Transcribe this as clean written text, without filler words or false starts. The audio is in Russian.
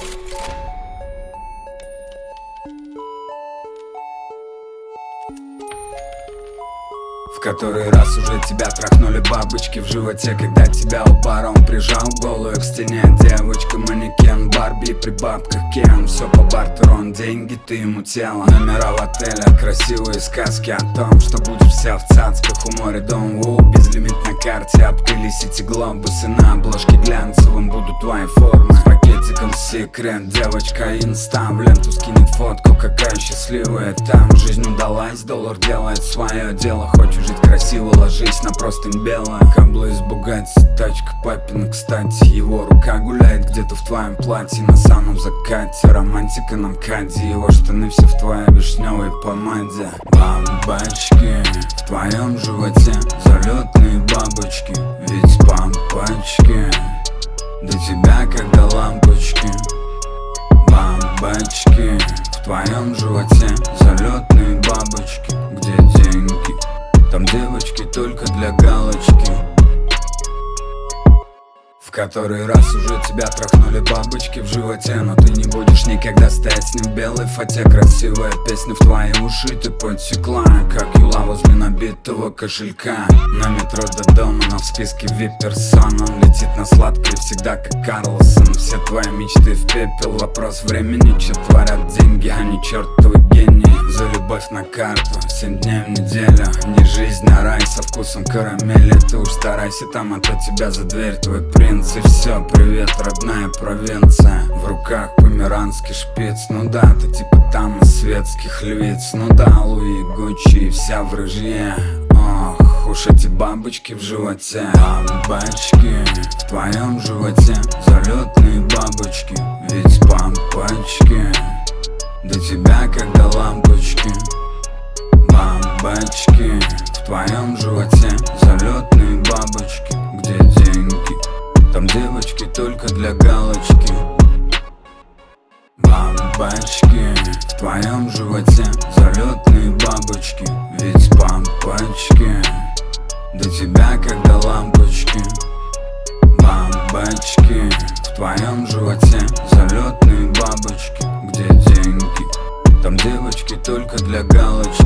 В который раз уже тебя трахнули бабочки в животе, когда тебя упаром прижал голую к стене. Девочка-манекен, Барби при бабках Кен. Все по бартеру, он деньги, ты ему тело. Номера в отелях, красивые сказки о том, что будешь вся в цацках у моря дом. Безлимит на карте, обкрылись эти глобусы. На обложке глянцевым будут твои формы. С пакетиком секрет, девочка инста. В ленту скинет фотку, какая счастливая там. Жизнь удалась, доллар делает свое дело. Хочешь жить красиво, ложись на простынь белая. Каблы из Бугатти, тачка папина, кстати. Его рука гуляет где-то в твоем платье на самом закате. Романтика на МКАДе, его штаны все в твоей вишневой помаде. Бабочки в твоем животе, залетные бабочки, ведь пампочки до тебя как до лампочки. Бабочки в твоем животе, залетные бабочки, где деньги? Там девочки только для галочки. В который раз уже тебя трахнули бабочки в животе, но ты не будешь никогда стоять с ним в белой фате. Красивая песня в твои уши ты подсекла, как юла возле набитого кошелька. На метро до дома, но в списке VIP-персон. Он летит на сладкое всегда как Карлсон. Все твои мечты в пепел, вопрос времени. Че творят деньги, а не чертовы гении. За любовь на карту, 7 дней в неделю. Не жизнь, а рай со вкусом карамели. Ты уж старайся там, а то тебя за дверь твой принц. И все, привет, родная провинция. В руках померанский шпиц. Ну да, ты типа там из светских львиц. Ну да, Луи, Гуччи и вся в рыжье. Ох, уж эти бабочки в животе. Бабочки в твоем животе, залетные бабочки, ведь пампочки до тебя как до лампочки. Бабочки в твоем животе, залетные бабочки, где деньги? Там девочки только для галочки. Бабочки в твоем животе, залетные бабочки, ведь пампочки до тебя как до лампочки. Бабочки в твоем животе, залетные бабочки, где деньги? Там девочки только для галочки.